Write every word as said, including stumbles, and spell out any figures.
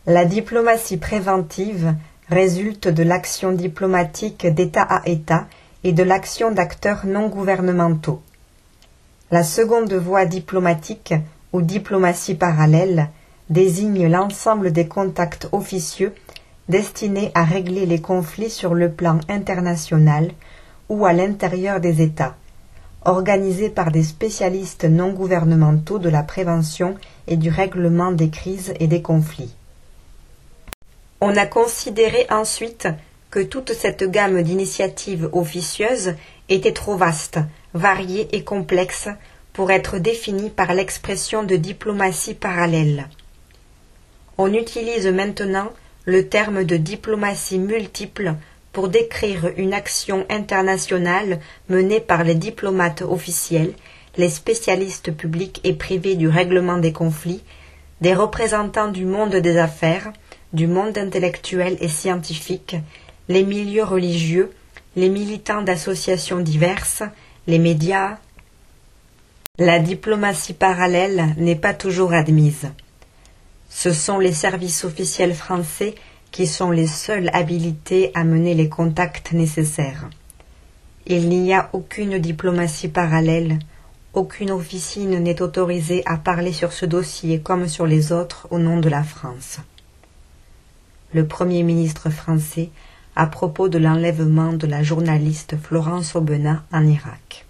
La diplomatie préventive résulte de l'action diplomatique d'État à État et de l'action d'acteurs non gouvernementaux. La seconde voie diplomatique, ou diplomatie parallèle, désigne l'ensemble des contacts officieux destinés à régler les conflits sur le plan international ou à l'intérieur des États, organisés par des spécialistes non gouvernementaux de la prévention et du règlement des crises et des conflits. On a considéré ensuite que toute cette gamme d'initiatives officieuses était trop vaste, variée et complexe pour être définie par l'expression de diplomatie parallèle. On utilise maintenant le terme de diplomatie multiple pour décrire une action internationale menée par les diplomates officiels, les spécialistes publics et privés du règlement des conflits, des représentants du monde des affaires, du monde intellectuel et scientifique, les milieux religieux, les militants d'associations diverses, les médias. La diplomatie parallèle n'est pas toujours admise. Ce sont les services officiels français qui sont les seuls habilités à mener les contacts nécessaires. Il n'y a aucune diplomatie parallèle, aucune officine n'est autorisée à parler sur ce dossier comme sur les autres au nom de la France. Le Premier ministre français à propos de l'enlèvement de la journaliste Florence Aubenas en Irak.